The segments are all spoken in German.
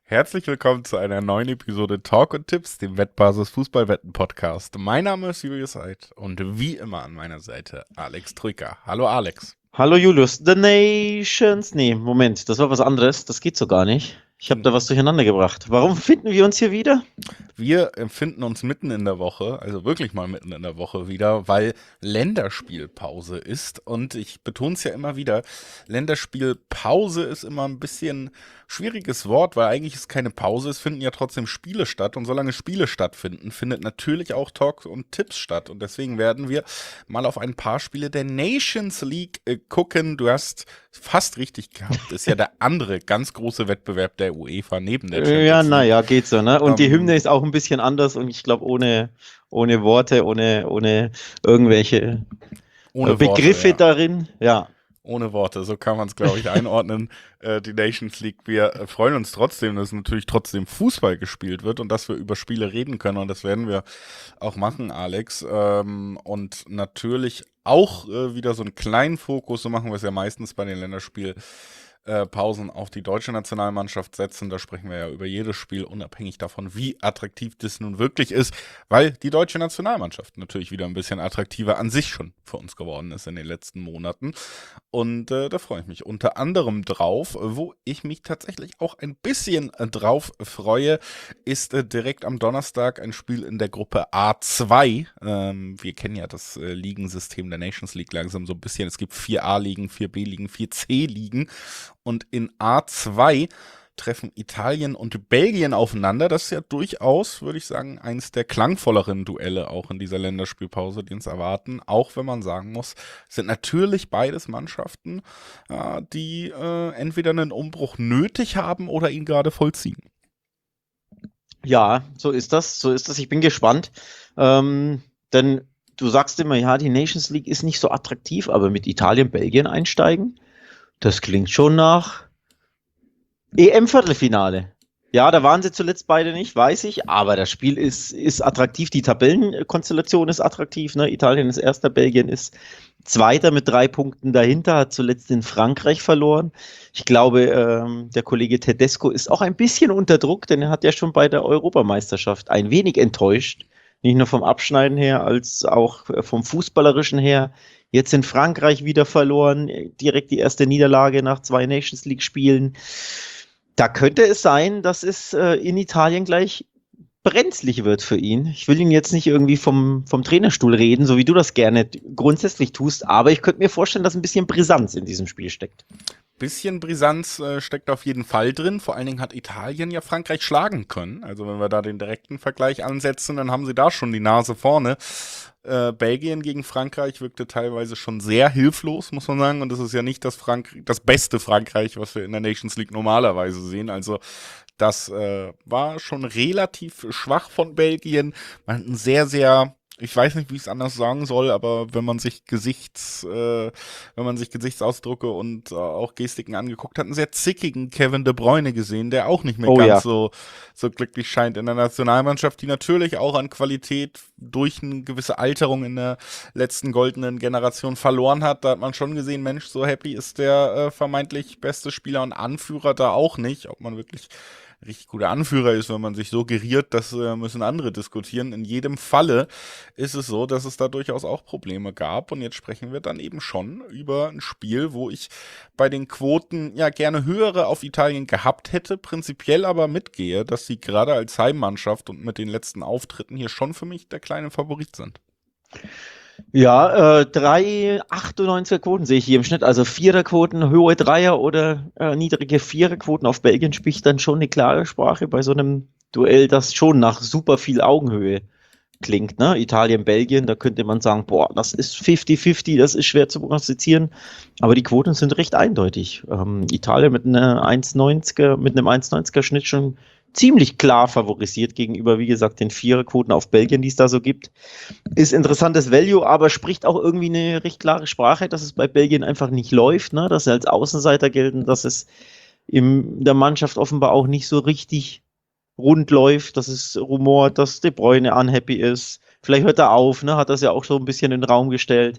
Herzlich willkommen zu einer neuen Episode Talk und Tipps, dem Wettbasis Fußballwetten-Podcast. Mein Name ist Julius Eid und wie immer an meiner Seite Alex Troika. Hallo Alex. Hallo Julius, The Nations. Nee, Moment, das war was anderes. Das geht so gar nicht. Ich habe da was durcheinander gebracht. Warum finden wir uns hier wieder? Wir empfinden uns mitten in der Woche, also wirklich mal mitten in der Woche wieder, weil Länderspielpause ist. Und ich betone es ja immer wieder, Länderspielpause ist immer ein bisschen schwieriges Wort, weil eigentlich ist keine Pause, es finden ja trotzdem Spiele statt. Und solange Spiele stattfinden, findet natürlich auch Talks und Tipps statt. Und deswegen werden wir mal auf ein paar Spiele der Nations League gucken. Du hast fast richtig gehabt. Ist ja der andere ganz große Wettbewerb der UEFA neben der Ja, Champions League. naja, geht so, ne? Und die Hymne Ähm, ist auch ein bisschen anders und ich glaube ohne Worte, ohne irgendwelche Ohne Worte, Begriffe ja. darin. Ja. Ohne Worte, so kann man es, glaube ich, einordnen. Die Nations League. Wir freuen uns trotzdem, dass natürlich trotzdem Fußball gespielt wird und dass wir über Spiele reden können. Und das werden wir auch machen, Alex. Und natürlich auch wieder so einen kleinen Fokus, so machen wir es ja meistens bei den Länderspielpausen auf die deutsche Nationalmannschaft setzen. Da sprechen wir ja über jedes Spiel, unabhängig davon, wie attraktiv das nun wirklich ist, weil die deutsche Nationalmannschaft natürlich wieder ein bisschen attraktiver an sich schon für uns geworden ist in den letzten Monaten. Und da freue ich mich unter anderem drauf. Wo ich mich tatsächlich auch ein bisschen drauf freue, ist direkt am Donnerstag ein Spiel in der Gruppe A2. Wir kennen ja das Ligensystem der Nations League langsam so ein bisschen. Es gibt 4A-Ligen, 4B-Ligen, 4C-Ligen. Und in A2 treffen Italien und Belgien aufeinander. Das ist ja durchaus, würde ich sagen, eines der klangvolleren Duelle auch in dieser Länderspielpause, die uns erwarten. Auch wenn man sagen muss, sind natürlich beides Mannschaften, die entweder einen Umbruch nötig haben oder ihn gerade vollziehen. Ja, so ist das. So ist das. Ich bin gespannt. Denn du sagst immer, ja, die Nations League ist nicht so attraktiv, aber mit Italien, Belgien einsteigen, das klingt schon nach EM-Viertelfinale. Ja, da waren sie zuletzt beide nicht, weiß ich, aber das Spiel ist attraktiv. Die Tabellenkonstellation ist attraktiv. Ne? Italien ist Erster, Belgien ist Zweiter mit 3 Punkten dahinter, hat zuletzt in Frankreich verloren. Ich glaube, der Kollege Tedesco ist auch ein bisschen unter Druck, denn er hat ja schon bei der Europameisterschaft ein wenig enttäuscht. Nicht nur vom Abschneiden her, als auch vom Fußballerischen her. Jetzt in Frankreich wieder verloren, direkt die erste Niederlage nach 2 Nations League-Spielen. Da könnte es sein, dass es in Italien gleich brenzlig wird für ihn. Ich will ihn jetzt nicht irgendwie vom Trainerstuhl reden, so wie du das gerne grundsätzlich tust, aber ich könnte mir vorstellen, dass ein bisschen Brisanz in diesem Spiel steckt. Bisschen Brisanz steckt auf jeden Fall drin. Vor allen Dingen hat Italien ja Frankreich schlagen können. Also wenn wir da den direkten Vergleich ansetzen, dann haben sie da schon die Nase vorne. Belgien gegen Frankreich wirkte teilweise schon sehr hilflos, muss man sagen. Und das ist ja nicht das beste Frankreich, was wir in der Nations League normalerweise sehen. Also das war schon relativ schwach von Belgien. Man hat einen sehr, sehr, ich weiß nicht, wie ich es anders sagen soll, aber wenn man sich Gesichtsausdrücke und auch Gestiken angeguckt hat, einen sehr zickigen Kevin De Bruyne gesehen, der auch nicht mehr Oh ganz ja. so glücklich scheint in der Nationalmannschaft, die natürlich auch an Qualität durch eine gewisse Alterung in der letzten goldenen Generation verloren hat. Da hat man schon gesehen, Mensch, so happy ist der vermeintlich beste Spieler und Anführer da auch nicht. Ob man wirklich richtig guter Anführer ist, wenn man sich so geriert, das müssen andere diskutieren. In jedem Falle ist es so, dass es da durchaus auch Probleme gab. Und jetzt sprechen wir dann eben schon über ein Spiel, wo ich bei den Quoten ja gerne höhere auf Italien gehabt hätte, prinzipiell aber mitgehe, dass sie gerade als Heimmannschaft und mit den letzten Auftritten hier schon für mich der kleine Favorit sind. Ja, 3,98er Quoten sehe ich hier im Schnitt, also Viererquoten, hohe Dreier oder niedrige Viererquoten auf Belgien spricht dann schon eine klare Sprache bei so einem Duell, das schon nach super viel Augenhöhe klingt, ne? Italien, Belgien, da könnte man sagen, boah, das ist 50-50, das ist schwer zu prognostizieren, aber die Quoten sind recht eindeutig. Italien mit einer 1,90er, mit einem 1,90er Schnitt schon ziemlich klar favorisiert gegenüber, wie gesagt, den Viererquoten auf Belgien, die es da so gibt. Ist interessantes Value, aber spricht auch irgendwie eine recht klare Sprache, dass es bei Belgien einfach nicht läuft, ne? Dass sie als Außenseiter gelten, dass es in der Mannschaft offenbar auch nicht so richtig rund läuft, dass es rumort, dass De Bruyne unhappy ist. Vielleicht hört er auf, ne? Hat das ja auch so ein bisschen in den Raum gestellt.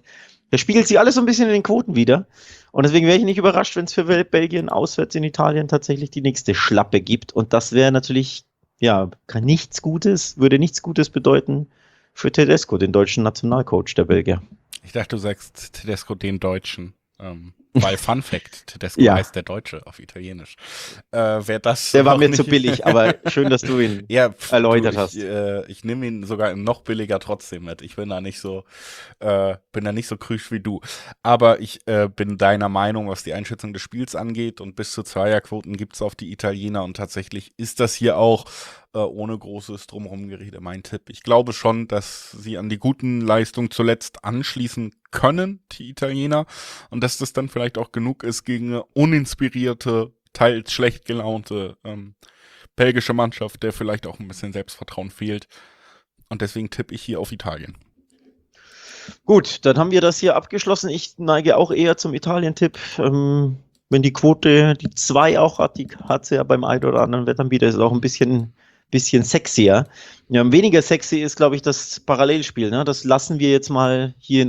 Der spiegelt sich alles so ein bisschen in den Quoten wieder. Und deswegen wäre ich nicht überrascht, wenn es für Belgien auswärts in Italien tatsächlich die nächste Schlappe gibt. Und das wäre natürlich, ja, würde nichts Gutes bedeuten für Tedesco, den deutschen Nationalcoach der Belgier. Ich dachte, du sagst Tedesco den Deutschen. Weil Fun Fact, Tedesco Ja. heißt der Deutsche auf Italienisch. Wer das Der war noch mir nicht- zu billig, aber schön, dass du ihn Ja, erläutert hast. Ich nehme ihn sogar noch billiger trotzdem mit. Ich bin da nicht so krüsch wie du. Aber ich bin deiner Meinung, was die Einschätzung des Spiels angeht, und bis zu Zweierquoten gibt's auf die Italiener, und tatsächlich ist das hier auch ohne großes Drumherumgerede mein Tipp. Ich glaube schon, dass sie an die guten Leistungen zuletzt anschließen können, die Italiener, und dass das dann vielleicht auch genug ist gegen eine uninspirierte, teils schlecht gelaunte belgische Mannschaft, der vielleicht auch ein bisschen Selbstvertrauen fehlt. Und deswegen tippe ich hier auf Italien. Gut, dann haben wir das hier abgeschlossen. Ich neige auch eher zum Italien-Tipp. Wenn die Quote die 2 auch hat, die hat sie ja beim einen oder anderen Wettanbieter, ist es auch ein bisschen sexier. Ja, weniger sexy ist, glaube ich, das Parallelspiel. Ne? Das lassen wir jetzt mal hier in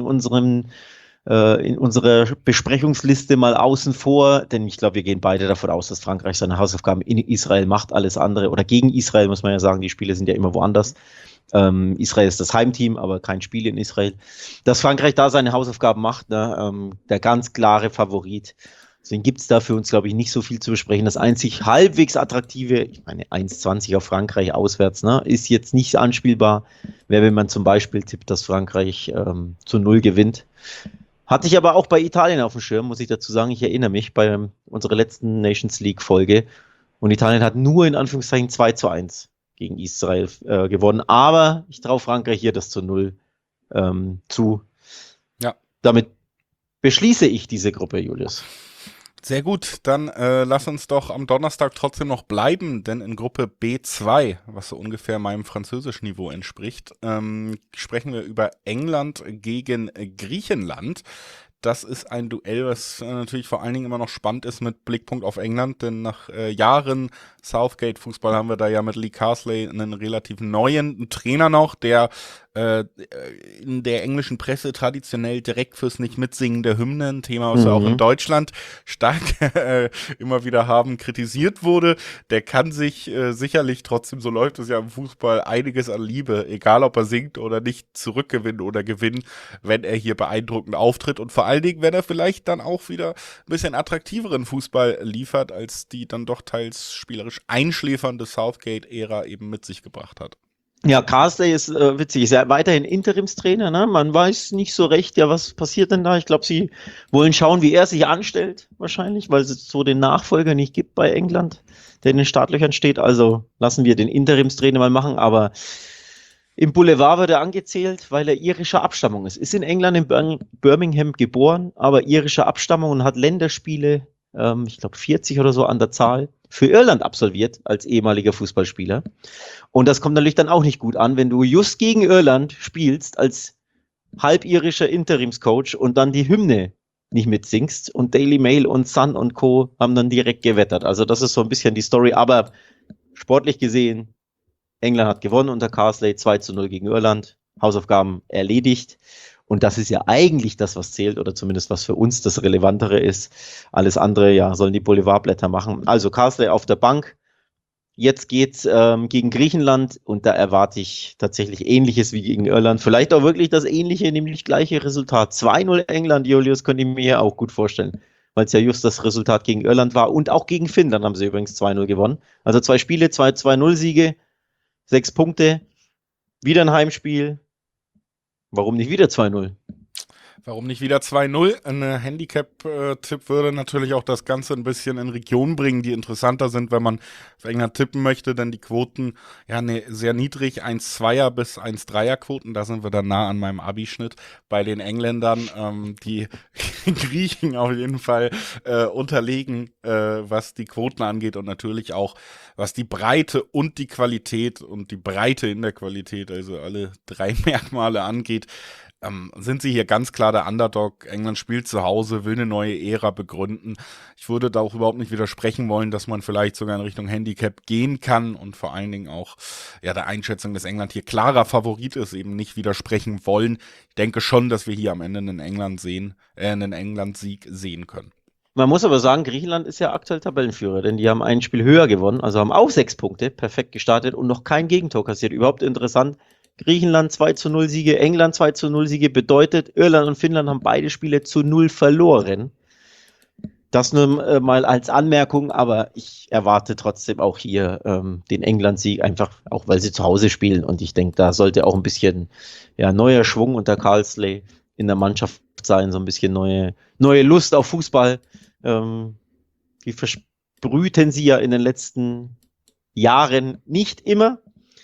unserer Besprechungsliste mal außen vor, denn ich glaube, wir gehen beide davon aus, dass Frankreich seine Hausaufgaben in Israel macht, alles andere, oder gegen Israel, muss man ja sagen, die Spiele sind ja immer woanders. Israel ist das Heimteam, aber kein Spiel in Israel. Dass Frankreich da seine Hausaufgaben macht, ne? Der ganz klare Favorit. Deswegen gibt es da für uns, glaube ich, nicht so viel zu besprechen. Das einzig halbwegs attraktive, ich meine 1,20 auf Frankreich auswärts, ne, ist jetzt nicht anspielbar. Wäre, wenn man zum Beispiel tippt, dass Frankreich zu 0 gewinnt. Hatte ich aber auch bei Italien auf dem Schirm, muss ich dazu sagen. Ich erinnere mich bei unserer letzten Nations League-Folge. Und Italien hat nur in Anführungszeichen 2:1 gegen Israel gewonnen. Aber ich traue Frankreich hier das zu 0 zu. Ja. Damit beschließe ich diese Gruppe, Julius. Sehr gut, dann lass uns doch am Donnerstag trotzdem noch bleiben, denn in Gruppe B2, was so ungefähr meinem Französischniveau entspricht, sprechen wir über England gegen Griechenland. Das ist ein Duell, was natürlich vor allen Dingen immer noch spannend ist mit Blickpunkt auf England, denn nach Jahren Southgate-Fußball haben wir da ja mit Lee Carsley einen relativ neuen Trainer noch, der in der englischen Presse traditionell direkt fürs Nicht-Mitsingen der Hymnen, Thema, was wir auch in Deutschland stark immer wieder haben, kritisiert wurde. Der kann sich sicherlich, trotzdem, so läuft es ja im Fußball, einiges an Liebe, egal ob er singt oder nicht, zurückgewinnen oder gewinnen, wenn er hier beeindruckend auftritt, und vor allen Dingen, wenn er vielleicht dann auch wieder ein bisschen attraktiveren Fußball liefert, als die dann doch teils spielerisch einschläfernde Southgate-Ära eben mit sich gebracht hat. Ja, Carsley ist witzig, ist ja weiterhin Interimstrainer, ne? Man weiß nicht so recht, ja, was passiert denn da? Ich glaube, sie wollen schauen, wie er sich anstellt, wahrscheinlich, weil es so den Nachfolger nicht gibt bei England, der in den Startlöchern steht. Also lassen wir den Interimstrainer mal machen, aber im Boulevard wird er angezählt, weil er irischer Abstammung ist. Ist in England, in Birmingham geboren, aber irischer Abstammung und hat Länderspiele, ich glaube 40 oder so an der Zahl, für Irland absolviert als ehemaliger Fußballspieler. Und das kommt natürlich dann auch nicht gut an, wenn du just gegen Irland spielst als halbirischer Interimscoach und dann die Hymne nicht mitsingst. Und Daily Mail und Sun und Co. haben dann direkt gewettert. Also das ist so ein bisschen die Story. Aber sportlich gesehen, England hat gewonnen unter Carsley, 2:0 gegen Irland. Hausaufgaben erledigt. Und das ist ja eigentlich das, was zählt, oder zumindest was für uns das Relevantere ist. Alles andere, ja, sollen die Boulevardblätter machen. Also Carsley auf der Bank. Jetzt geht's gegen Griechenland und da erwarte ich tatsächlich Ähnliches wie gegen Irland. Vielleicht auch wirklich das ähnliche, nämlich gleiche Resultat. 2:0 England, Julius, könnte ich mir auch gut vorstellen, weil es ja just das Resultat gegen Irland war. Und auch gegen Finnland haben sie übrigens 2:0 gewonnen. Also 2 Spiele, 2-2-0-Siege, 6 Punkte, wieder ein Heimspiel. Warum nicht wieder 2:0? Warum nicht wieder 2:0? Ein Handicap-Tipp würde natürlich auch das Ganze ein bisschen in Regionen bringen, die interessanter sind, wenn man auf England tippen möchte, denn die Quoten, ja, sehr niedrig, 1,2er bis 1,3er Quoten, da sind wir dann nah an meinem Abi-Schnitt. Bei den Engländern, die Griechen auf jeden Fall unterlegen, was die Quoten angeht und natürlich auch, was die Breite und die Qualität und die Breite in der Qualität, also alle drei Merkmale angeht. Sind sie hier ganz klar der Underdog. England spielt zu Hause, will eine neue Ära begründen. Ich würde da auch überhaupt nicht widersprechen wollen, dass man vielleicht sogar in Richtung Handicap gehen kann und vor allen Dingen auch ja der Einschätzung, dass England hier klarer Favorit ist, eben nicht widersprechen wollen. Ich denke schon, dass wir hier am Ende einen England-Sieg sehen können. Man muss aber sagen, Griechenland ist ja aktuell Tabellenführer, denn die haben ein Spiel höher gewonnen, also haben auch 6 Punkte, perfekt gestartet und noch kein Gegentor kassiert. Überhaupt interessant. Griechenland 2:0 Siege, England 2:0 Siege bedeutet, Irland und Finnland haben beide Spiele zu 0 verloren. Das nur mal als Anmerkung, aber ich erwarte trotzdem auch hier den England-Sieg, einfach auch weil sie zu Hause spielen und ich denke, da sollte auch ein bisschen neuer Schwung unter Carsley in der Mannschaft sein, so ein bisschen neue Lust auf Fußball. Die versprühten sie ja in den letzten Jahren nicht immer.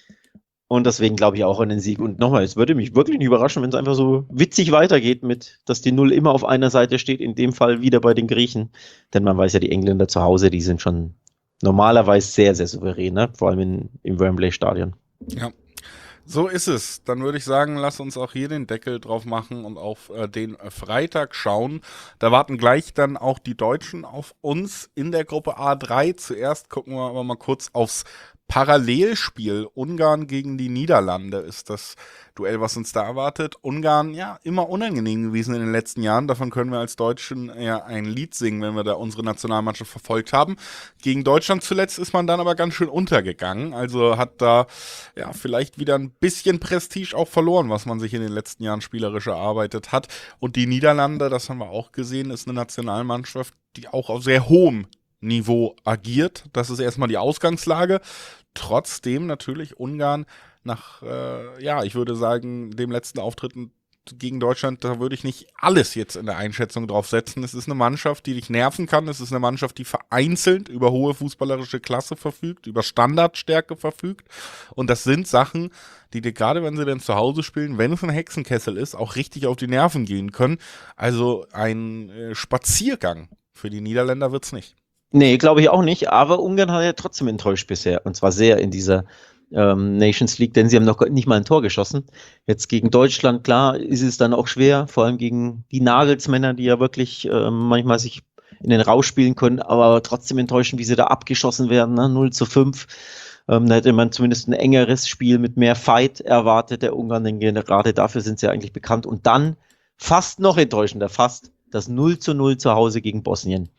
Und deswegen glaube ich auch an den Sieg. Und nochmal, es würde mich wirklich nicht überraschen, wenn es einfach so witzig weitergeht, dass die Null immer auf einer Seite steht, in dem Fall wieder bei den Griechen. Denn man weiß ja, die Engländer zu Hause, die sind schon normalerweise sehr, sehr souverän, ne? Vor allem im Wembley-Stadion. Ja. So ist es. Dann würde ich sagen, lass uns auch hier den Deckel drauf machen und auf den Freitag schauen. Da warten gleich dann auch die Deutschen auf uns in der Gruppe A3. Zuerst gucken wir aber mal kurz aufs Parallelspiel. Ungarn gegen die Niederlande ist das Duell, was uns da erwartet. Ungarn, ja, immer unangenehm gewesen in den letzten Jahren. Davon können wir als Deutschen ja ein Lied singen, wenn wir da unsere Nationalmannschaft verfolgt haben. Gegen Deutschland zuletzt ist man dann aber ganz schön untergegangen. Also hat da ja vielleicht wieder ein bisschen Prestige auch verloren, was man sich in den letzten Jahren spielerisch erarbeitet hat. Und die Niederlande, das haben wir auch gesehen, ist eine Nationalmannschaft, die auch auf sehr hohem Niveau agiert. Das ist erstmal die Ausgangslage. Trotzdem natürlich Ungarn nach, ich würde sagen, dem letzten Auftritt gegen Deutschland, da würde ich nicht alles jetzt in der Einschätzung drauf setzen. Es ist eine Mannschaft, die dich nerven kann. Es ist eine Mannschaft, die vereinzelt über hohe fußballerische Klasse verfügt, über Standardstärke verfügt. Und das sind Sachen, die dir gerade, wenn sie denn zu Hause spielen, wenn es ein Hexenkessel ist, auch richtig auf die Nerven gehen können. Also ein Spaziergang für die Niederländer wird's nicht. Nee, glaube ich auch nicht, aber Ungarn hat ja trotzdem enttäuscht bisher und zwar sehr in dieser Nations League, denn sie haben noch nicht mal ein Tor geschossen. Jetzt gegen Deutschland, klar, ist es dann auch schwer, vor allem gegen die Nagelsmänner, die ja wirklich manchmal sich in den Rausch spielen können, aber trotzdem enttäuschen, wie sie da abgeschossen werden, ne? 0:5. Da hätte man zumindest ein engeres Spiel mit mehr Fight erwartet, der Ungarn, denn gerade dafür sind sie eigentlich bekannt. Und dann fast noch enttäuschender, fast das 0:0 zu Hause gegen Bosnien.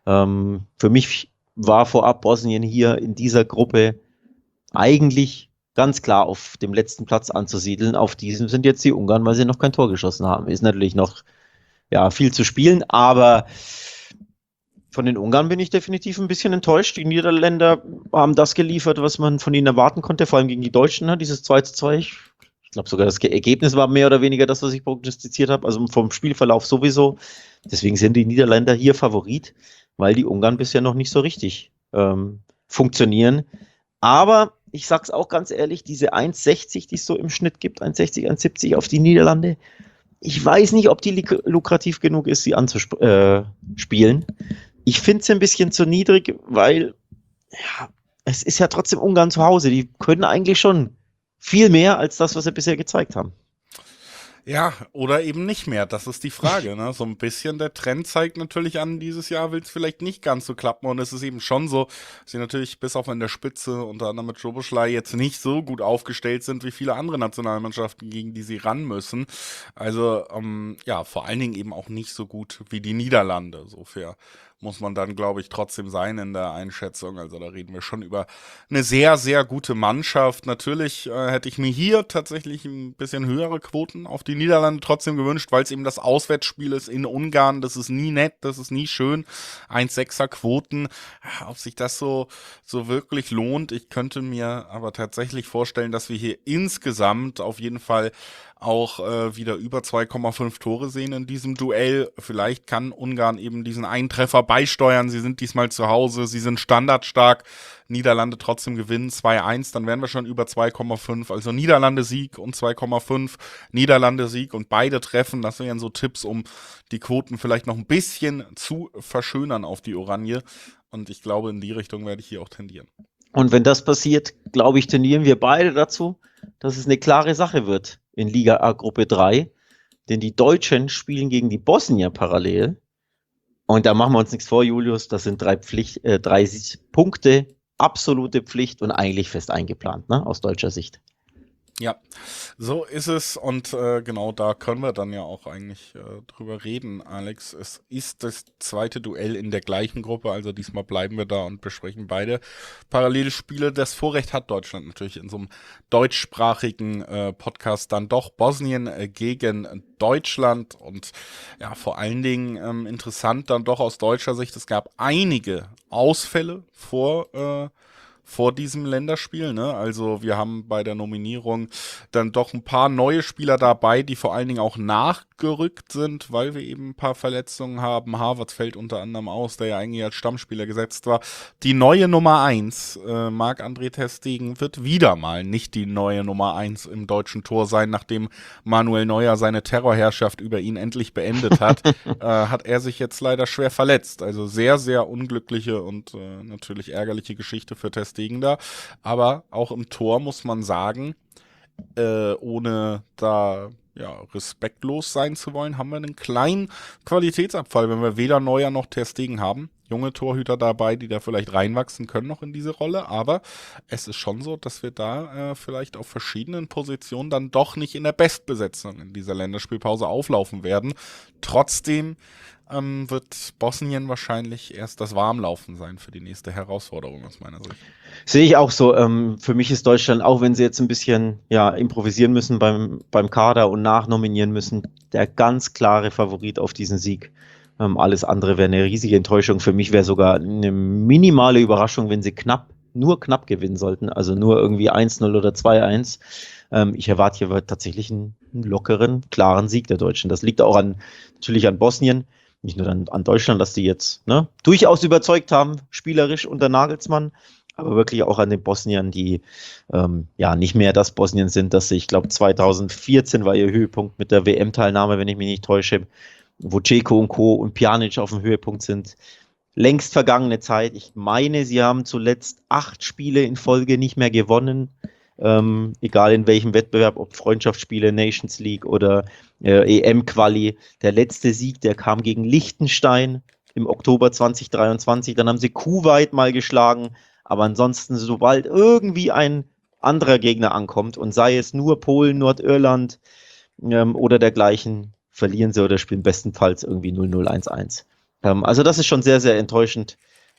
Für mich war vorab Bosnien hier in dieser Gruppe eigentlich ganz klar auf dem letzten Platz anzusiedeln. Auf diesem sind jetzt die Ungarn, weil sie noch kein Tor geschossen haben. Ist natürlich noch viel zu spielen, aber von den Ungarn bin ich definitiv ein bisschen enttäuscht. Die Niederländer haben das geliefert, was man von ihnen erwarten konnte, vor allem gegen die Deutschen, ne? Dieses 2:2. Ich glaube sogar, das Ergebnis war mehr oder weniger das, was ich prognostiziert habe, also vom Spielverlauf sowieso. Deswegen sind die Niederländer hier Favorit, weil die Ungarn bisher noch nicht so richtig funktionieren. Aber ich sag's auch ganz ehrlich, diese 1,60, die es so im Schnitt gibt, 1,60, 1,70 auf die Niederlande, ich weiß nicht, ob die lukrativ genug ist, sie anzuspielen. Ich finde es ein bisschen zu niedrig, weil es ist ja trotzdem Ungarn zu Hause. Die können eigentlich schon viel mehr als das, was sie bisher gezeigt haben. Ja, oder eben nicht mehr. Das ist die Frage, ne? So ein bisschen der Trend zeigt natürlich an, dieses Jahr will es vielleicht nicht ganz so klappen. Und es ist eben schon so, dass sie natürlich bis auf in der Spitze, unter anderem mit Szoboszlai, jetzt nicht so gut aufgestellt sind wie viele andere Nationalmannschaften, gegen die sie ran müssen. Also, vor allen Dingen eben auch nicht so gut wie die Niederlande. So fair muss man dann, glaube ich, trotzdem sein in der Einschätzung. Also da reden wir schon über eine sehr, sehr gute Mannschaft. Natürlich hätte ich mir hier tatsächlich ein bisschen höhere Quoten auf die Niederlande trotzdem gewünscht, weil es eben das Auswärtsspiel ist in Ungarn. Das ist nie nett, das ist nie schön. 1,6er Quoten, ob sich das so wirklich lohnt. Ich könnte mir aber tatsächlich vorstellen, dass wir hier insgesamt auf jeden Fall auch wieder über 2,5 Tore sehen in diesem Duell. Vielleicht kann Ungarn eben diesen Eintreffer beisteuern. Sie sind diesmal zu Hause, sie sind standardstark. Niederlande trotzdem gewinnen 2-1, dann wären wir schon über 2,5. Also Niederlande Sieg und 2,5, Niederlande Sieg und beide treffen. Das wären so Tipps, um die Quoten vielleicht noch ein bisschen zu verschönern auf die Oranje. Und ich glaube, in die Richtung werde ich hier auch tendieren. Und wenn das passiert, glaube ich, tendieren wir beide dazu, dass es eine klare Sache wird in Liga A Gruppe 3. Denn die Deutschen spielen gegen die Bosnier parallel. Und da machen wir uns nichts vor, Julius. Das sind 3 Punkte, absolute Pflicht und eigentlich fest eingeplant, ne, aus deutscher Sicht. Ja, so ist es und genau da können wir dann ja auch eigentlich drüber reden, Alex. Es ist das zweite Duell in der gleichen Gruppe, also diesmal bleiben wir da und besprechen beide Parallelspiele. Das Vorrecht hat Deutschland natürlich in so einem deutschsprachigen Podcast dann doch. Bosnien gegen Deutschland und ja, vor allen Dingen interessant dann doch aus deutscher Sicht, es gab einige Ausfälle vor diesem Länderspiel, ne? Also wir haben bei der Nominierung dann doch ein paar neue Spieler dabei, die vor allen Dingen auch nachgerückt sind, weil wir eben ein paar Verletzungen haben. Havertz fällt unter anderem aus, der ja eigentlich als Stammspieler gesetzt war. Die neue Nummer 1, Marc-André ter Stegen, wird wieder mal nicht die neue Nummer 1 im deutschen Tor sein, nachdem Manuel Neuer seine Terrorherrschaft über ihn endlich beendet hat, hat er sich jetzt leider schwer verletzt. Also sehr, sehr unglückliche und natürlich ärgerliche Geschichte für ter Stegen da, aber auch im Tor muss man sagen, ohne da ja, respektlos sein zu wollen, haben wir einen kleinen Qualitätsabfall, wenn wir weder Neuer noch ter Stegen haben. Junge Torhüter dabei, die da vielleicht reinwachsen können noch in diese Rolle, aber es ist schon so, dass wir da vielleicht auf verschiedenen Positionen dann doch nicht in der Bestbesetzung in dieser Länderspielpause auflaufen werden. Trotzdem wird Bosnien wahrscheinlich erst das Warmlaufen sein für die nächste Herausforderung aus meiner Sicht. Sehe ich auch so. Für mich ist Deutschland, auch wenn sie jetzt ein bisschen improvisieren müssen beim Kader und nachnominieren müssen, der ganz klare Favorit auf diesen Sieg. Alles andere wäre eine riesige Enttäuschung. Für mich wäre sogar eine minimale Überraschung, wenn sie nur knapp gewinnen sollten. Also nur irgendwie 1-0 oder 2-1. Ich erwarte hier tatsächlich einen lockeren, klaren Sieg der Deutschen. Das liegt auch natürlich an Bosnien. Nicht nur an Deutschland, dass die jetzt durchaus überzeugt haben, spielerisch unter Nagelsmann, aber wirklich auch an den Bosniern, die nicht mehr das Bosnien sind, dass sie, ich glaube 2014 war ihr Höhepunkt mit der WM-Teilnahme, wenn ich mich nicht täusche, wo Dzeko und Co. und Pjanic auf dem Höhepunkt sind. Längst vergangene Zeit. Ich meine, sie haben zuletzt 8 Spiele in Folge nicht mehr gewonnen. Egal in welchem Wettbewerb, ob Freundschaftsspiele, Nations League oder EM-Quali. Der letzte Sieg, der kam gegen Liechtenstein im Oktober 2023. Dann haben sie Kuwait mal geschlagen. Aber ansonsten, sobald irgendwie ein anderer Gegner ankommt und sei es nur Polen, Nordirland oder dergleichen, verlieren sie oder spielen bestenfalls irgendwie 0-0, 1-1. Also das ist schon sehr, sehr enttäuschend.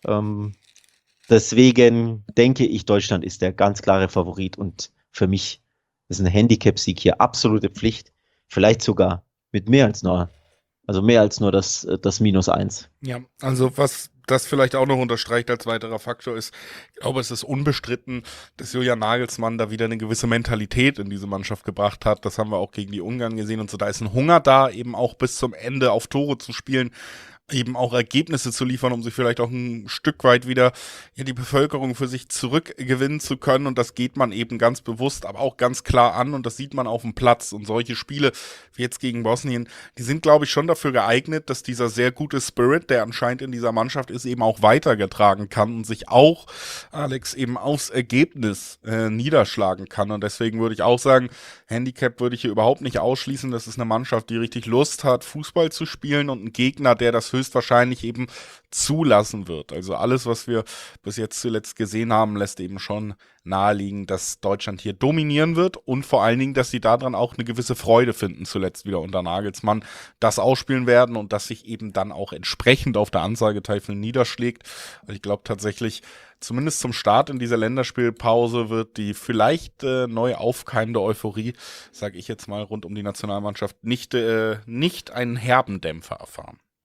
Deswegen denke ich, Deutschland ist der ganz klare Favorit und für mich ist ein Handicap-Sieg hier absolute Pflicht. Vielleicht sogar mit mehr als nur das -1. Ja, also was das vielleicht auch noch unterstreicht als weiterer Faktor ist, ich glaube, es ist unbestritten, dass Julian Nagelsmann da wieder eine gewisse Mentalität in diese Mannschaft gebracht hat. Das haben wir auch gegen die Ungarn gesehen und so. Da ist ein Hunger da, eben auch bis zum Ende auf Tore zu spielen, eben auch Ergebnisse zu liefern, um sich vielleicht auch ein Stück weit wieder die Bevölkerung für sich zurückgewinnen zu können. Und das geht man eben ganz bewusst, aber auch ganz klar an. Und das sieht man auf dem Platz. Und solche Spiele wie jetzt gegen Bosnien, die sind, glaube ich, schon dafür geeignet, dass dieser sehr gute Spirit, der anscheinend in dieser Mannschaft ist, eben auch weitergetragen kann und sich auch, Alex, eben aufs Ergebnis niederschlagen kann. Und deswegen würde ich auch sagen, Handicap würde ich hier überhaupt nicht ausschließen. Das ist eine Mannschaft, die richtig Lust hat, Fußball zu spielen und ein Gegner, der das höchstwahrscheinlich eben zulassen wird. Also alles, was wir bis jetzt zuletzt gesehen haben, lässt eben schon naheliegen, dass Deutschland hier dominieren wird und vor allen Dingen, dass sie daran auch eine gewisse Freude finden, zuletzt wieder unter Nagelsmann, das ausspielen werden und dass sich eben dann auch entsprechend auf der Ansagetafel niederschlägt. Also ich glaube tatsächlich, zumindest zum Start in dieser Länderspielpause wird die vielleicht neu aufkeimende Euphorie, sage ich jetzt mal, rund um die Nationalmannschaft nicht einen herben Dämpfer erfahren.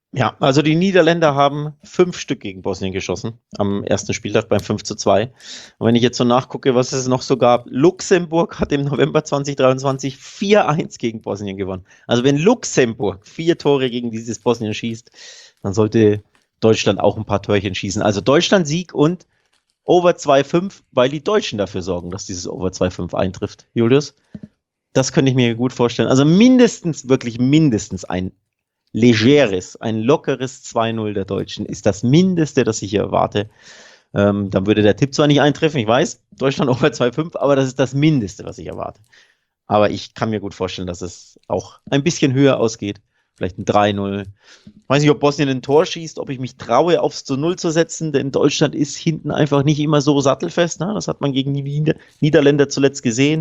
Ja, also die Niederländer haben 5 Stück gegen Bosnien geschossen am ersten Spieltag beim 5:2. Und wenn ich jetzt so nachgucke, was es noch so gab, Luxemburg hat im November 2023 4:1 gegen Bosnien gewonnen. Also wenn Luxemburg 4 Tore gegen dieses Bosnien schießt, dann sollte Deutschland auch ein paar Törchen schießen. Also Deutschland Sieg und Over 2,5, weil die Deutschen dafür sorgen, dass dieses Over 2,5 eintrifft. Julius, das könnte ich mir gut vorstellen. Also mindestens, wirklich mindestens ein legeres, ein lockeres 2:0 der Deutschen ist das Mindeste, das ich hier erwarte. Dann würde der Tipp zwar nicht eintreffen, ich weiß, Deutschland Over 2,5, aber das ist das Mindeste, was ich erwarte. Aber ich kann mir gut vorstellen, dass es auch ein bisschen höher ausgeht. Vielleicht ein 3:0. Ich weiß nicht, ob Bosnien ein Tor schießt, ob ich mich traue, aufs zu 0 zu setzen, denn Deutschland ist hinten einfach nicht immer so sattelfest. Ne? Das hat man gegen die Niederländer zuletzt gesehen.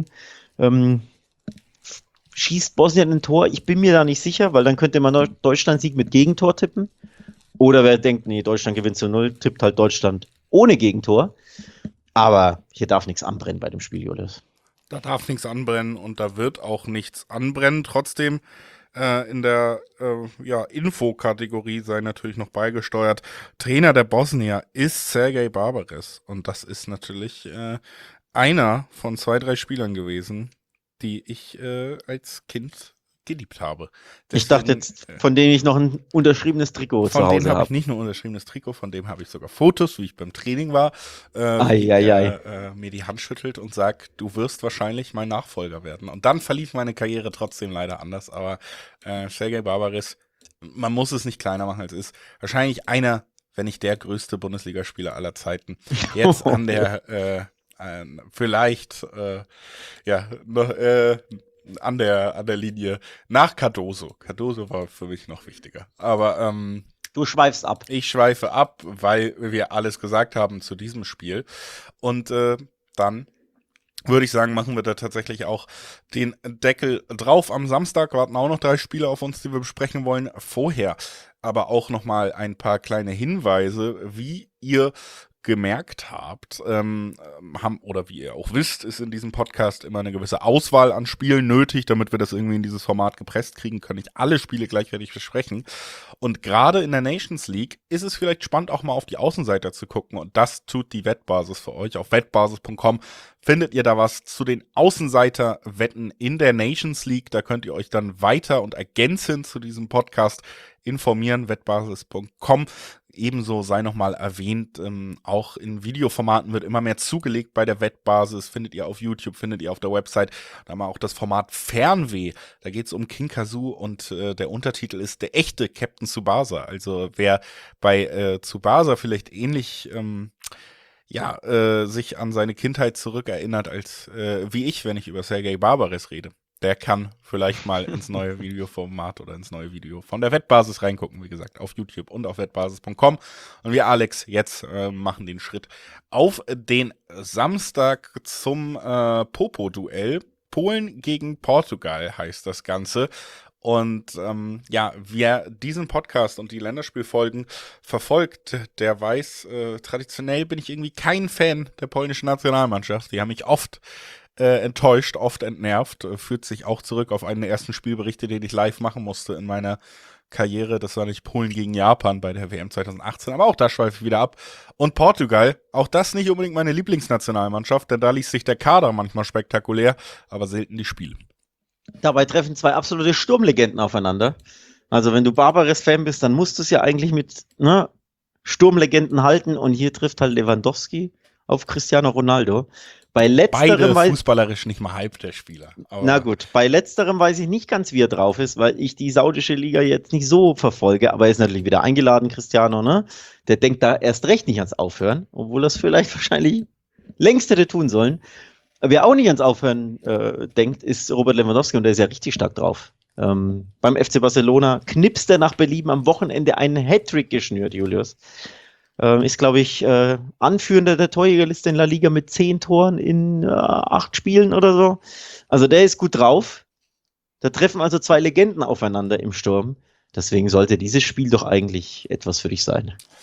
Schießt Bosnien ein Tor? Ich bin mir da nicht sicher, weil dann könnte man Deutschland-Sieg mit Gegentor tippen. Oder wer denkt, nee, Deutschland gewinnt zu 0, tippt halt Deutschland ohne Gegentor. Aber hier darf nichts anbrennen bei dem Spiel, Julius. Da darf nichts anbrennen und da wird auch nichts anbrennen. Trotzdem in der Infokategorie sei natürlich noch beigesteuert. Trainer der Bosnier ist Sergej Barbares. Und das ist natürlich einer von 2, 3 Spielern gewesen, die ich als Kind geliebt habe. Deswegen, ich dachte jetzt, von denen ich noch ein unterschriebenes Trikot zu Hause habe. Von denen habe ich nicht nur ein unterschriebenes Trikot, von dem habe ich sogar Fotos, wie ich beim Training war, mir die Hand schüttelt und sagt, du wirst wahrscheinlich mein Nachfolger werden. Und dann verlief meine Karriere trotzdem leider anders, aber Sergej Barbares, man muss es nicht kleiner machen als es ist, wahrscheinlich einer, wenn nicht der größte Bundesligaspieler aller Zeiten, jetzt an der an der Linie nach Cardoso. Cardoso war für mich noch wichtiger. Aber du schweifst ab. Ich schweife ab, weil wir alles gesagt haben zu diesem Spiel. Und dann würde ich sagen, machen wir da tatsächlich auch den Deckel drauf. Am Samstag warten auch noch 3 Spiele auf uns, die wir besprechen wollen. Vorher aber auch noch mal ein paar kleine Hinweise, wie ihr gemerkt habt, oder wie ihr auch wisst, ist in diesem Podcast immer eine gewisse Auswahl an Spielen nötig, damit wir das irgendwie in dieses Format gepresst kriegen, können nicht alle Spiele gleichwertig besprechen. Und gerade in der Nations League ist es vielleicht spannend, auch mal auf die Außenseiter zu gucken. Und das tut die Wettbasis für euch. Auf wettbasis.com findet ihr da was zu den Außenseiterwetten in der Nations League. Da könnt ihr euch dann weiter und ergänzend zu diesem Podcast informieren, wettbasis.com. Ebenso sei nochmal erwähnt, auch in Videoformaten wird immer mehr zugelegt bei der Wettbasis. Findet ihr auf YouTube, findet ihr auf der Website. Da haben wir auch das Format Fernweh. Da geht es um King Kazoo und der Untertitel ist Der echte Captain Tsubasa. Also wer bei Tsubasa vielleicht ähnlich sich an seine Kindheit zurückerinnert als wie ich, wenn ich über Sergej Barbares rede. Der kann vielleicht mal ins neue Videoformat oder ins neue Video von der Wettbasis reingucken, wie gesagt, auf YouTube und auf wettbasis.com. Und wir, Alex, jetzt machen den Schritt auf den Samstag zum Popo-Duell. Polen gegen Portugal heißt das Ganze. Und wer diesen Podcast und die Länderspielfolgen verfolgt, der weiß, traditionell bin ich irgendwie kein Fan der polnischen Nationalmannschaft. Die haben mich oft enttäuscht, oft entnervt, führt sich auch zurück auf einen der ersten Spielberichte, den ich live machen musste in meiner Karriere. Das war nicht Polen gegen Japan bei der WM 2018, aber auch da schweife ich wieder ab. Und Portugal, auch das nicht unbedingt meine Lieblingsnationalmannschaft, denn da liest sich der Kader manchmal spektakulär, aber selten die Spiele. Dabei treffen 2 absolute Sturmlegenden aufeinander. Also wenn du Barbares-Fan bist, dann musst du es ja eigentlich mit Sturmlegenden halten und hier trifft halt Lewandowski auf Cristiano Ronaldo. Bei letzterem beide fußballerisch nicht mal halb der Spieler. Aber na gut, bei letzterem weiß ich nicht ganz, wie er drauf ist, weil ich die saudische Liga jetzt nicht so verfolge, aber er ist natürlich wieder eingeladen, Cristiano, ne? Der denkt da erst recht nicht ans Aufhören, obwohl er es vielleicht wahrscheinlich längst hätte tun sollen. Wer auch nicht ans Aufhören denkt, ist Robert Lewandowski und der ist ja richtig stark drauf. Beim FC Barcelona knipst er nach Belieben am Wochenende einen Hattrick geschnürt, Julius. Ist, glaube ich, Anführender der Torjägerliste in La Liga mit 10 Toren in 8 Spielen oder so. Also der ist gut drauf. Da treffen also 2 Legenden aufeinander im Sturm. Deswegen sollte dieses Spiel doch eigentlich etwas für dich sein.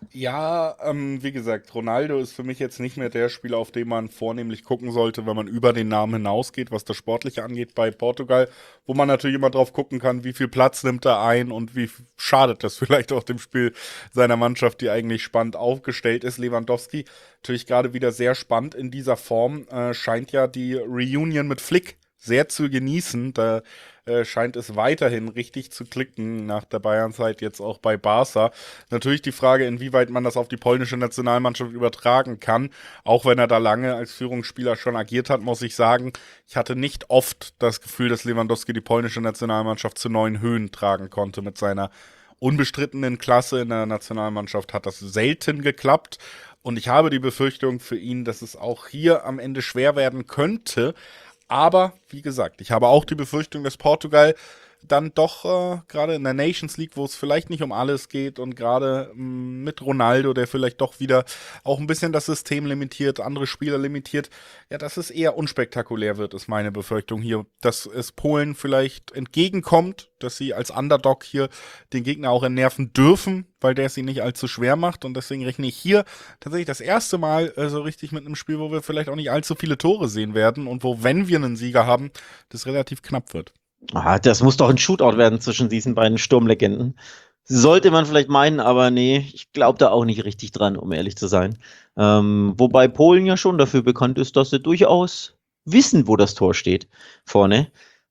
Ja, wie gesagt, Ronaldo ist für mich jetzt nicht mehr der Spieler, auf den man vornehmlich gucken sollte, wenn man über den Namen hinausgeht, was das Sportliche angeht bei Portugal, wo man natürlich immer drauf gucken kann, wie viel Platz nimmt er ein und wie schadet das vielleicht auch dem Spiel seiner Mannschaft, die eigentlich spannend aufgestellt ist. Lewandowski natürlich gerade wieder sehr spannend in dieser Form, scheint ja die Reunion mit Flick sehr zu genießen. Da scheint es weiterhin richtig zu klicken nach der Bayernzeit jetzt auch bei Barca. Natürlich die Frage, inwieweit man das auf die polnische Nationalmannschaft übertragen kann. Auch wenn er da lange als Führungsspieler schon agiert hat, muss ich sagen, ich hatte nicht oft das Gefühl, dass Lewandowski die polnische Nationalmannschaft zu neuen Höhen tragen konnte. Mit seiner unbestrittenen Klasse in der Nationalmannschaft hat das selten geklappt. Und ich habe die Befürchtung für ihn, dass es auch hier am Ende schwer werden könnte. Aber, wie gesagt, ich habe auch die Befürchtung, dass Portugal dann doch gerade in der Nations League, wo es vielleicht nicht um alles geht und gerade mit Ronaldo, der vielleicht doch wieder auch ein bisschen das System limitiert, andere Spieler limitiert, ja, dass es eher unspektakulär wird, ist meine Befürchtung hier, dass es Polen vielleicht entgegenkommt, dass sie als Underdog hier den Gegner auch entnerven dürfen, weil der es ihnen nicht allzu schwer macht und deswegen rechne ich hier tatsächlich das erste Mal so richtig mit einem Spiel, wo wir vielleicht auch nicht allzu viele Tore sehen werden und wo, wenn wir einen Sieger haben, das relativ knapp wird. Das muss doch ein Shootout werden zwischen diesen beiden Sturmlegenden. Sollte man vielleicht meinen, aber nee, ich glaube da auch nicht richtig dran, um ehrlich zu sein. Wobei Polen ja schon dafür bekannt ist, dass sie durchaus wissen, wo das Tor steht, vorne.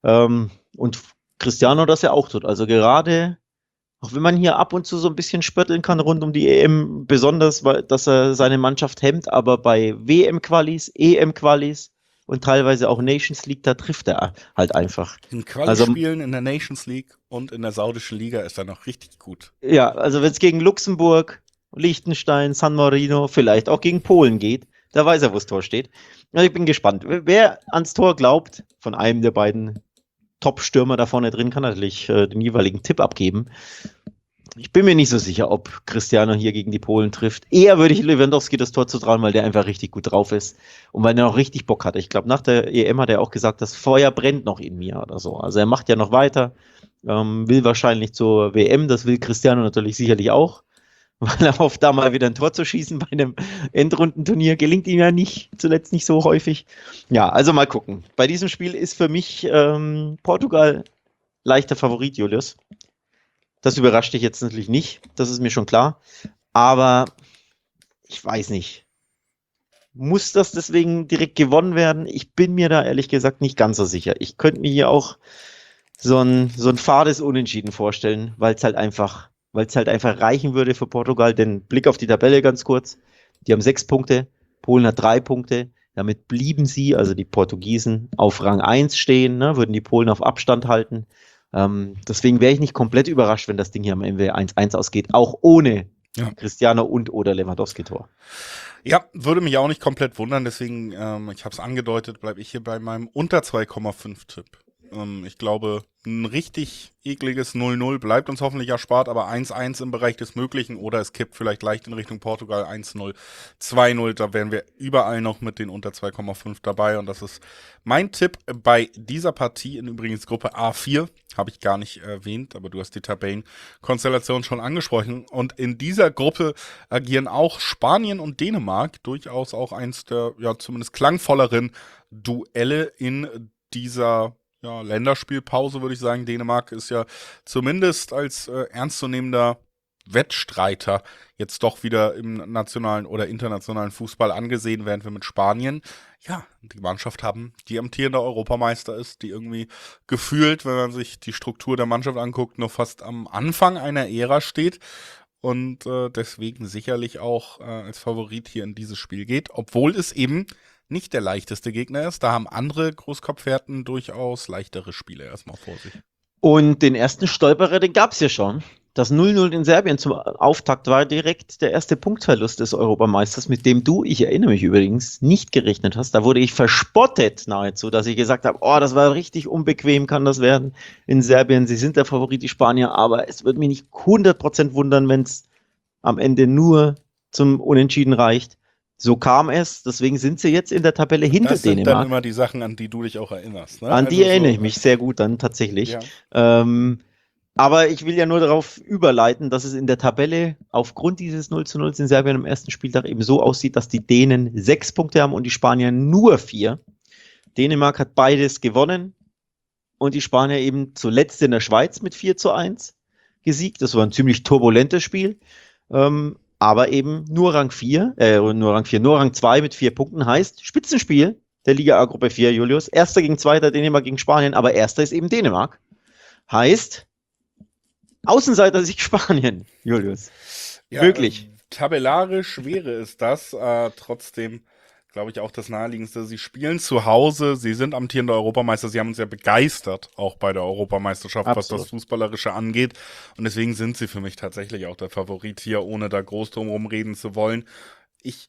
Und Cristiano das ja auch tut. Also gerade, auch wenn man hier ab und zu so ein bisschen spötteln kann rund um die EM, besonders, weil, dass er seine Mannschaft hemmt, aber bei WM-Qualis, EM-Qualis und teilweise auch Nations League, da trifft er halt einfach. In Also Quali-Spielen in der Nations League und in der saudischen Liga ist er noch richtig gut. ja, also wenn es gegen Luxemburg, Liechtenstein, San Marino, vielleicht auch gegen Polen geht, da weiß er, wo das Tor steht. Also ich bin gespannt. Wer ans Tor glaubt, von einem der beiden Top-Stürmer da vorne drin, kann natürlich den jeweiligen Tipp abgeben. Ich bin mir nicht so sicher, ob Cristiano hier gegen die Polen trifft. Eher würde ich Lewandowski das Tor zutrauen, weil der einfach richtig gut drauf ist und weil er noch richtig Bock hat. Ich glaube, nach der EM hat er auch gesagt, das Feuer brennt noch in mir oder so. Also er macht ja noch weiter, will wahrscheinlich zur WM, das will Cristiano natürlich sicherlich auch, weil er hofft, da mal wieder ein Tor zu schießen bei einem Endrundenturnier. Gelingt ihm ja nicht, zuletzt nicht so häufig. Ja, also mal gucken. Bei diesem Spiel ist für mich Portugal leichter Favorit, Julius. Das überrascht dich jetzt natürlich nicht, das ist mir schon klar. Aber ich weiß nicht. Muss das deswegen direkt gewonnen werden? Ich bin mir da ehrlich gesagt nicht ganz so sicher. Ich könnte mir hier auch so ein fades Unentschieden vorstellen, weil es halt einfach reichen würde für Portugal. Denn Blick auf die Tabelle ganz kurz. Die haben 6 Punkte, Polen hat 3 Punkte. Damit blieben sie, also die Portugiesen, auf Rang 1 stehen, ne? Würden die Polen auf Abstand halten. Deswegen wäre ich nicht komplett überrascht, wenn das Ding hier am Ende 1-1 ausgeht, auch ohne Cristiano und oder Lewandowski-Tor. Ja, würde mich auch nicht komplett wundern, deswegen, ich habe es angedeutet, bleibe ich hier bei meinem unter 2,5-Tipp. Ich glaube, ein richtig ekliges 0-0 bleibt uns hoffentlich erspart, aber 1-1 im Bereich des Möglichen oder es kippt vielleicht leicht in Richtung Portugal 1-0, 2-0, da wären wir überall noch mit den unter 2,5 dabei und das ist mein Tipp bei dieser Partie in übrigens Gruppe A4, habe ich gar nicht erwähnt, aber du hast die Tabellenkonstellation schon angesprochen und in dieser Gruppe agieren auch Spanien und Dänemark, durchaus auch eins der, ja, zumindest klangvolleren Duelle in dieser Länderspielpause, würde ich sagen. Dänemark ist ja zumindest als ernstzunehmender Wettstreiter jetzt doch wieder im nationalen oder internationalen Fußball angesehen, während wir mit Spanien, ja, die Mannschaft haben, die amtierende Europameister ist, die irgendwie gefühlt, wenn man sich die Struktur der Mannschaft anguckt, noch fast am Anfang einer Ära steht und deswegen sicherlich auch als Favorit hier in dieses Spiel geht, obwohl es eben nicht der leichteste Gegner ist. Da haben andere Großkopfherten durchaus leichtere Spiele erstmal vor sich. Und den ersten Stolperer, den gab es ja schon. Das 0-0 in Serbien zum Auftakt war direkt der erste Punktverlust des Europameisters, mit dem du, ich erinnere mich übrigens, nicht gerechnet hast. Da wurde ich verspottet nahezu, dass ich gesagt habe, oh, das war richtig unbequem, kann das werden in Serbien. Sie sind der Favorit, die Spanier, aber es würde mich nicht 100% wundern, wenn es am Ende nur zum Unentschieden reicht. So kam es, deswegen sind sie jetzt in der Tabelle hinter Dänemark. Das sind dann immer die Sachen, an die du dich auch erinnerst. Ne? An die erinnere ich mich sehr gut dann tatsächlich. Ja. Aber ich will ja nur darauf überleiten, dass es in der Tabelle aufgrund dieses 0:0 in Serbien am ersten Spieltag eben so aussieht, dass die Dänen 6 Punkte haben und die Spanier nur 4. Dänemark hat beides gewonnen und die Spanier eben zuletzt in der Schweiz mit 4:1 gesiegt. Das war ein ziemlich turbulentes Spiel. Aber eben nur Rang 2 mit 4 Punkten heißt Spitzenspiel der Liga A Gruppe 4, Julius. Erster gegen Zweiter, Dänemark gegen Spanien, aber Erster ist eben Dänemark. Heißt Außenseiter-Sieg Spanien, Julius. Ja, Wirklich. Tabellarisch wäre es das. Trotzdem glaube ich auch das Naheliegendste. Sie spielen zu Hause, sie sind amtierende Europameister, sie haben uns ja begeistert, auch bei der Europameisterschaft, was Absolut. das Fußballerische angeht. Und deswegen sind sie für mich tatsächlich auch der Favorit hier, ohne da groß drum rumreden zu wollen. Ich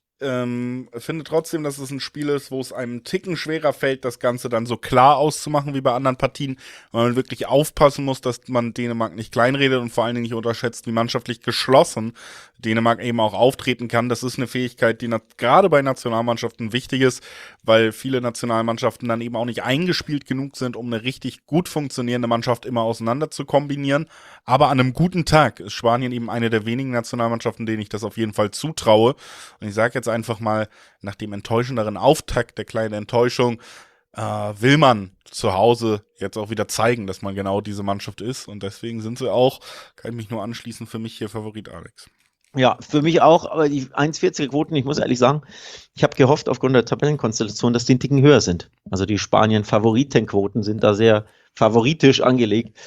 finde trotzdem, dass es ein Spiel ist, wo es einem Ticken schwerer fällt, das Ganze dann so klar auszumachen wie bei anderen Partien, weil man wirklich aufpassen muss, dass man Dänemark nicht kleinredet und vor allen Dingen nicht unterschätzt, wie mannschaftlich geschlossen Dänemark eben auch auftreten kann. Das ist eine Fähigkeit, die gerade bei Nationalmannschaften wichtig ist, weil viele Nationalmannschaften dann eben auch nicht eingespielt genug sind, um eine richtig gut funktionierende Mannschaft immer auseinander zu kombinieren. Aber an einem guten Tag ist Spanien eben eine der wenigen Nationalmannschaften, denen ich das auf jeden Fall zutraue. Und ich sage jetzt einfach mal, nach dem enttäuschenderen Auftakt, der kleinen Enttäuschung, will man zu Hause jetzt auch wieder zeigen, dass man genau diese Mannschaft ist. Und deswegen sind sie auch, kann ich mich nur anschließen, für mich hier Favorit Alex. Ja, für mich auch, aber die 1,40er Quoten, ich muss ehrlich sagen, ich habe gehofft aufgrund der Tabellenkonstellation, dass die einen Ticken höher sind. Also die Spanien-Favoritenquoten sind da sehr favoritisch angelegt.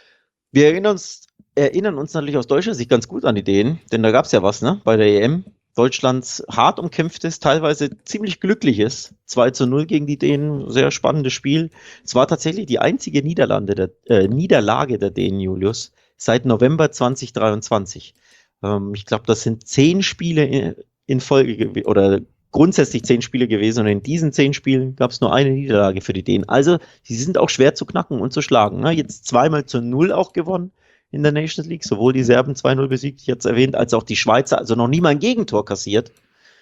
Wir erinnern uns natürlich aus deutscher Sicht ganz gut an die Dänen, denn da gab es ja was, ne, bei der EM. Deutschlands hart umkämpftes, teilweise ziemlich glückliches 2:0 gegen die Dänen, sehr spannendes Spiel. Es war tatsächlich die einzige Niederlage der Dänen, Julius, seit November 2023. Ich glaube, das sind 10 Spiele in Folge oder grundsätzlich 10 Spiele gewesen und in diesen 10 Spielen gab es nur eine Niederlage für die Dänen. Also sie sind auch schwer zu knacken und zu schlagen. Ne? Jetzt 2-0 auch gewonnen in der Nations League, sowohl die Serben 2:0 besiegt, ich hatte es erwähnt, als auch die Schweizer, also noch nie mal ein Gegentor kassiert.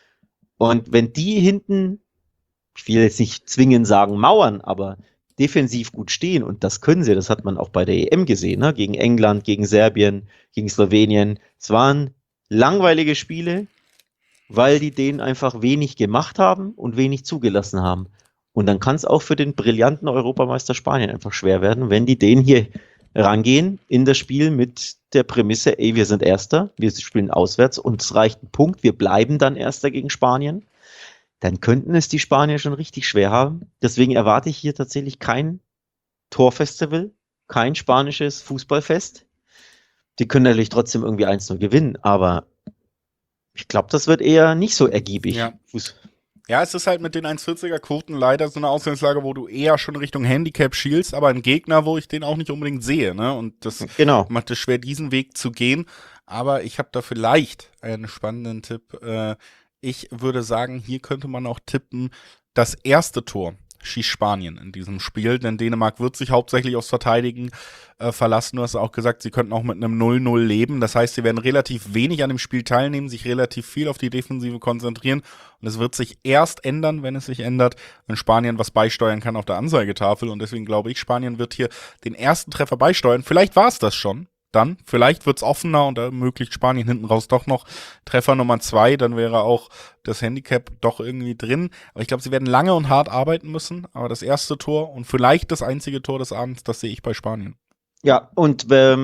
Und wenn die hinten, ich will jetzt nicht zwingend sagen Mauern, aber defensiv gut stehen, und das können sie, das hat man auch bei der EM gesehen, ne? Gegen England, gegen Serbien, gegen Slowenien. Es waren langweilige Spiele, weil die denen einfach wenig gemacht haben und wenig zugelassen haben. Und dann kann es auch für den brillanten Europameister Spanien einfach schwer werden, wenn die denen hier rangehen in das Spiel mit der Prämisse, ey, wir sind Erster, wir spielen auswärts und es reicht ein Punkt, wir bleiben dann Erster gegen Spanien, dann könnten es die Spanier schon richtig schwer haben. Deswegen erwarte ich hier tatsächlich kein Torfestival, kein spanisches Fußballfest. Die können natürlich trotzdem irgendwie 1:0 gewinnen, aber ich glaube, das wird eher nicht so ergiebig. Ja. Ja, es ist halt mit den 1,40er Quoten leider so eine Ausgangslage, wo du eher schon Richtung Handicap schielst, aber ein Gegner, wo ich den auch nicht unbedingt sehe, ne? Und das macht es schwer, diesen Weg zu gehen. Aber ich habe da vielleicht einen spannenden Tipp. Ich würde sagen, hier könnte man auch tippen, das erste Tor schießt Spanien in diesem Spiel, denn Dänemark wird sich hauptsächlich aufs Verteidigen verlassen. Du hast auch gesagt, sie könnten auch mit einem 0:0 leben. Das heißt, sie werden relativ wenig an dem Spiel teilnehmen, sich relativ viel auf die Defensive konzentrieren. Und es wird sich erst ändern, wenn es sich ändert, wenn Spanien was beisteuern kann auf der Anzeigetafel. Und deswegen glaube ich, Spanien wird hier den ersten Treffer beisteuern. Vielleicht war es das schon. Dann, vielleicht wird's offener und ermöglicht Spanien hinten raus doch noch Treffer Nummer 2, dann wäre auch das Handicap doch irgendwie drin. Aber ich glaube, sie werden lange und hart arbeiten müssen. Aber das erste Tor und vielleicht das einzige Tor des Abends, das sehe ich bei Spanien. Ja, und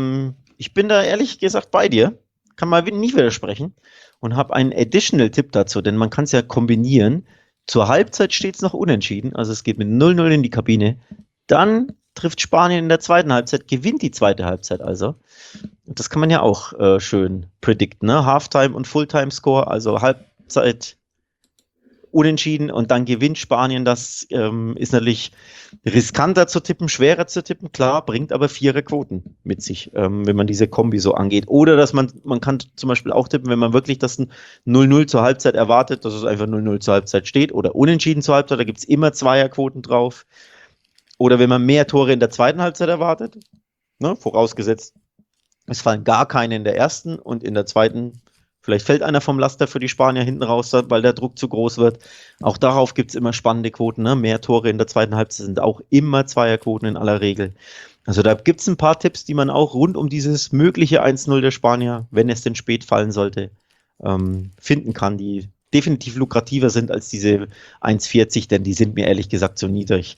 ich bin da ehrlich gesagt bei dir, kann mal nicht widersprechen und habe einen Additional-Tipp dazu, denn man kann es ja kombinieren. Zur Halbzeit steht es noch unentschieden, also es geht mit 0:0 in die Kabine. Dann trifft Spanien in der zweiten Halbzeit, gewinnt die zweite Halbzeit also. Und das kann man ja auch schön predikten, ne? Halftime und Fulltime-Score, also Halbzeit unentschieden und dann gewinnt Spanien. Das ist natürlich riskanter zu tippen, schwerer zu tippen, klar, bringt aber 4er Quoten mit sich, wenn man diese Kombi so angeht. Oder dass man kann zum Beispiel auch tippen, wenn man wirklich das 0:0 zur Halbzeit erwartet, dass es einfach 0:0 zur Halbzeit steht oder unentschieden zur Halbzeit, da gibt es immer Zweierquoten drauf. Oder wenn man mehr Tore in der zweiten Halbzeit erwartet, ne, vorausgesetzt, es fallen gar keine in der ersten und in der zweiten Vielleicht fällt einer vom Laster für die Spanier hinten raus, weil der Druck zu groß wird. Auch darauf gibt es immer spannende Quoten. Ne? Mehr Tore in der zweiten Halbzeit sind auch immer Zweierquoten in aller Regel. Also da gibt es ein paar Tipps, die man auch rund um dieses mögliche 1-0 der Spanier, wenn es denn spät fallen sollte, finden kann, die definitiv lukrativer sind als diese 1,40, denn die sind mir ehrlich gesagt so niedrig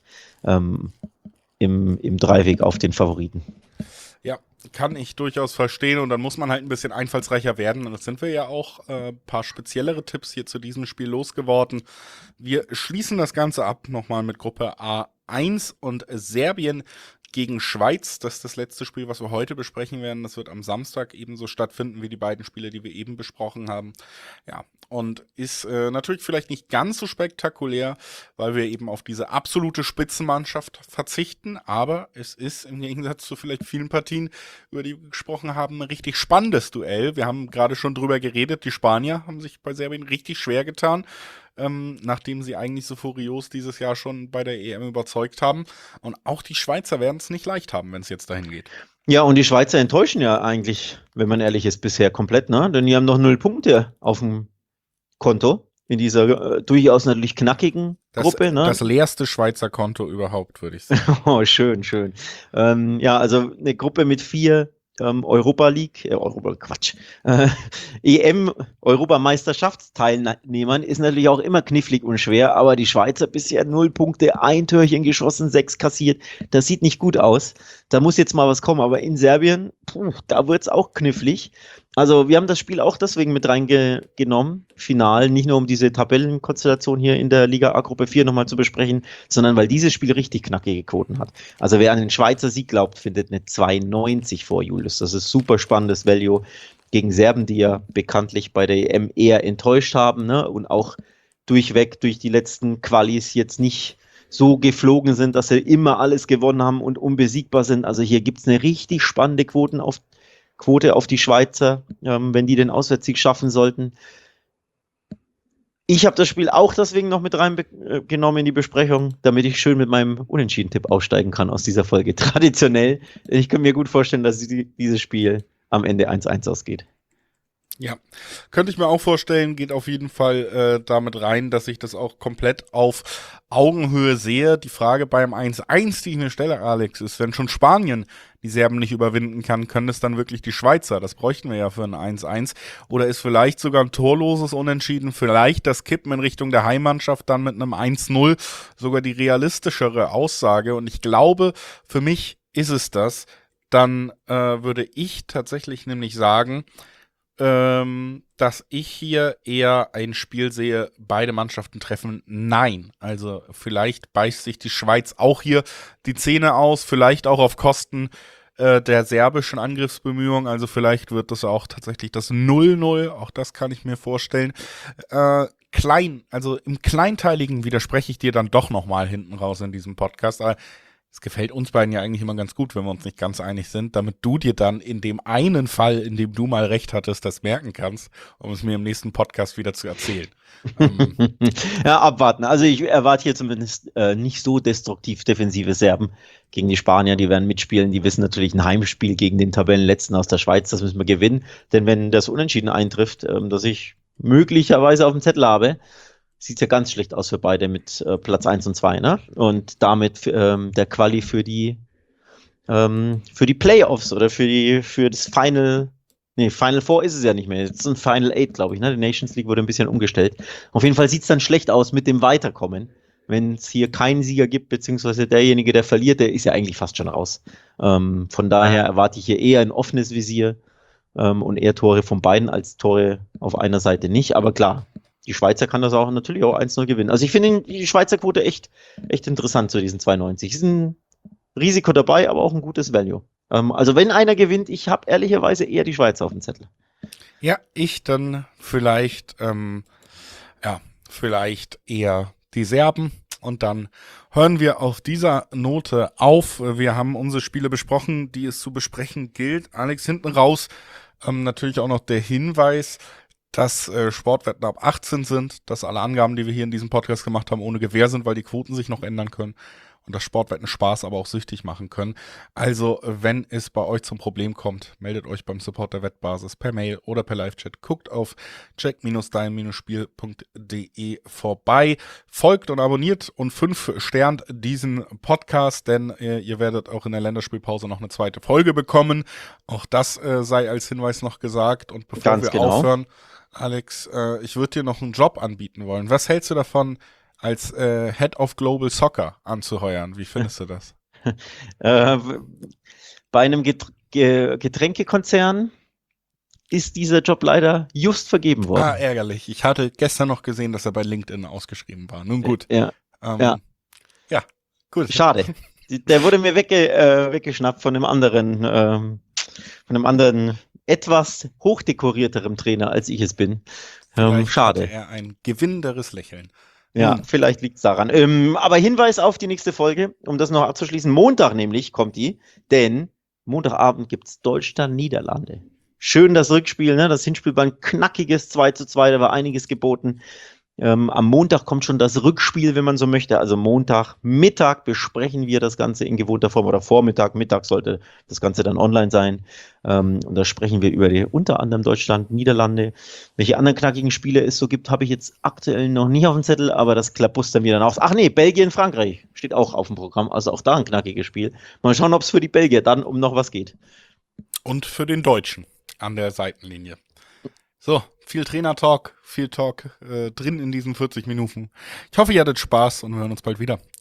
im Dreiweg auf den Favoriten. Ja, kann ich durchaus verstehen und dann muss man halt ein bisschen einfallsreicher werden und das sind wir ja auch. Paar speziellere Tipps hier zu diesem Spiel losgeworden. Wir schließen das Ganze ab nochmal mit Gruppe A1 und Serbien gegen Schweiz. Das ist das letzte Spiel, was wir heute besprechen werden. Das wird am Samstag ebenso stattfinden wie die beiden Spiele, die wir eben besprochen haben. Ja, und ist natürlich vielleicht nicht ganz so spektakulär, weil wir eben auf diese absolute Spitzenmannschaft verzichten. Aber es ist im Gegensatz zu vielleicht vielen Partien, über die wir gesprochen haben, ein richtig spannendes Duell. Wir haben gerade schon drüber geredet. Die Spanier haben sich bei Serbien richtig schwer getan. Nachdem sie eigentlich so furios dieses Jahr schon bei der EM überzeugt haben. Und auch die Schweizer werden es nicht leicht haben, wenn es jetzt dahin geht. Ja, und die Schweizer enttäuschen ja eigentlich, wenn man ehrlich ist, bisher komplett, ne? Denn die haben noch 0 Punkte auf dem Konto in dieser durchaus natürlich knackigen Gruppe, ne? Das leerste Schweizer Konto überhaupt, würde ich sagen. Oh, schön, schön. Ja, also eine Gruppe mit 4 EM-Europameisterschaftsteilnehmern ist natürlich auch immer knifflig und schwer, aber die Schweizer bisher 0 Punkte, 1 Türchen geschossen, 6 kassiert. Das sieht nicht gut aus. Da muss jetzt mal was kommen, aber in Serbien, da wird's auch knifflig. Also wir haben das Spiel auch deswegen mit reingenommen, final, nicht nur um diese Tabellenkonstellation hier in der Liga A Gruppe 4 nochmal zu besprechen, sondern weil dieses Spiel richtig knackige Quoten hat. Also wer an den Schweizer Sieg glaubt, findet eine 2,90 vor, Julius. Das ist super spannendes Value gegen Serben, die ja bekanntlich bei der EM eher enttäuscht haben, ne? Und auch durchweg durch die letzten Qualis jetzt nicht so geflogen sind, dass sie immer alles gewonnen haben und unbesiegbar sind. Also hier gibt es eine richtig spannende Quote auf die Schweizer, wenn die den Auswärtssieg schaffen sollten. Ich habe das Spiel auch deswegen noch mit reingenommen in die Besprechung, damit ich schön mit meinem Unentschieden-Tipp aussteigen kann aus dieser Folge. Traditionell. Ich kann mir gut vorstellen, dass dieses Spiel am Ende 1-1 ausgeht. Ja, könnte ich mir auch vorstellen, geht auf jeden Fall damit rein, dass ich das auch komplett auf Augenhöhe sehe. Die Frage beim 1-1, die ich mir stelle, Alex, ist, wenn schon Spanien die Serben nicht überwinden kann, können es dann wirklich die Schweizer? Das bräuchten wir ja für ein 1-1. Oder ist vielleicht sogar ein torloses Unentschieden, vielleicht das Kippen in Richtung der Heimmannschaft dann mit einem 1-0 sogar die realistischere Aussage. Und ich glaube, für mich ist es das. Dann würde ich tatsächlich nämlich sagen, dass ich hier eher ein Spiel sehe, beide Mannschaften treffen, nein. Also vielleicht beißt sich die Schweiz auch hier die Zähne aus, vielleicht auch auf Kosten der serbischen Angriffsbemühungen, also vielleicht wird das auch tatsächlich das 0-0, auch das kann ich mir vorstellen. Also im Kleinteiligen widerspreche ich dir dann doch nochmal hinten raus in diesem Podcast, aber es gefällt uns beiden ja eigentlich immer ganz gut, wenn wir uns nicht ganz einig sind, damit du dir dann in dem einen Fall, in dem du mal recht hattest, das merken kannst, um es mir im nächsten Podcast wieder zu erzählen. Ja, abwarten. Also ich erwarte hier zumindest nicht so destruktiv defensive Serben gegen die Spanier. Die werden mitspielen. Die wissen natürlich ein Heimspiel gegen den Tabellenletzten aus der Schweiz, das müssen wir gewinnen. Denn wenn das Unentschieden eintrifft, dass ich möglicherweise auf dem Zettel habe, sieht ja ganz schlecht aus für beide mit Platz 1 und 2, ne? Und damit der Quali für die Playoffs oder für das Final Four ist es ja nicht mehr. Jetzt ist ein Final 8, glaube ich, ne? Die Nations League wurde ein bisschen umgestellt. Auf jeden Fall sieht es dann schlecht aus mit dem Weiterkommen. Wenn es hier keinen Sieger gibt, beziehungsweise derjenige, der verliert, der ist ja eigentlich fast schon raus. Von daher erwarte ich hier eher ein offenes Visier und eher Tore von beiden als Tore auf einer Seite nicht. Aber klar, die Schweizer kann das auch natürlich auch 1-0 gewinnen. Also ich finde die Schweizer Quote echt interessant zu diesen 2,90. Ist ein Risiko dabei, aber auch ein gutes Value. Also wenn einer gewinnt, ich habe ehrlicherweise eher die Schweizer auf dem Zettel. Ja, ich dann vielleicht eher die Serben. Und dann hören wir auf dieser Note auf. Wir haben unsere Spiele besprochen, die es zu besprechen gilt. Alex, hinten raus natürlich auch noch der Hinweis, dass Sportwetten ab 18 sind, dass alle Angaben, die wir hier in diesem Podcast gemacht haben, ohne Gewähr sind, weil die Quoten sich noch ändern können. und das Sportwetten Spaß, aber auch süchtig machen können. Also, wenn es bei euch zum Problem kommt, meldet euch beim Support der Wettbasis per Mail oder per Live-Chat. Guckt auf check-dein-spiel.de vorbei. Folgt und abonniert und 5 Sternt diesen Podcast, denn ihr werdet auch in der Länderspielpause noch eine zweite Folge bekommen. Auch das sei als Hinweis noch gesagt. Und bevor Ganz wir genau. aufhören, Alex, ich würde dir noch einen Job anbieten wollen. Was hältst du davon, als Head of Global Soccer anzuheuern? Wie findest du das? Bei einem Getränkekonzern ist dieser Job leider just vergeben worden. Ärgerlich. Ich hatte gestern noch gesehen, dass er bei LinkedIn ausgeschrieben war. Nun gut. Ja, Ja, gut. schade. Der wurde mir weggeschnappt von einem anderen etwas hochdekorierterem Trainer, als ich es bin. Vielleicht Schade. hatte er ein gewinnenderes Lächeln. Ja, vielleicht liegt es daran. Aber Hinweis auf die nächste Folge, um das noch abzuschließen. Montag nämlich kommt die, denn Montagabend gibt es Deutschland-Niederlande. Schön das Rückspiel, ne? Das Hinspiel war ein knackiges 2:2, da war einiges geboten. Am Montag kommt schon das Rückspiel, wenn man so möchte. Also Montagmittag besprechen wir das Ganze in gewohnter Form oder Vormittag, Mittag sollte das Ganze dann online sein. Und da sprechen wir über unter anderem Deutschland, Niederlande. Welche anderen knackigen Spiele es so gibt, habe ich jetzt aktuell noch nicht auf dem Zettel, aber das klabustern wir dann aus. Ach nee, Belgien, Frankreich steht auch auf dem Programm. Also auch da ein knackiges Spiel. Mal schauen, ob es für die Belgier dann um noch was geht. Und für den Deutschen an der Seitenlinie. So, viel Trainer-Talk, viel Talk drin in diesen 40 Minuten. Ich hoffe, ihr hattet Spaß und wir hören uns bald wieder.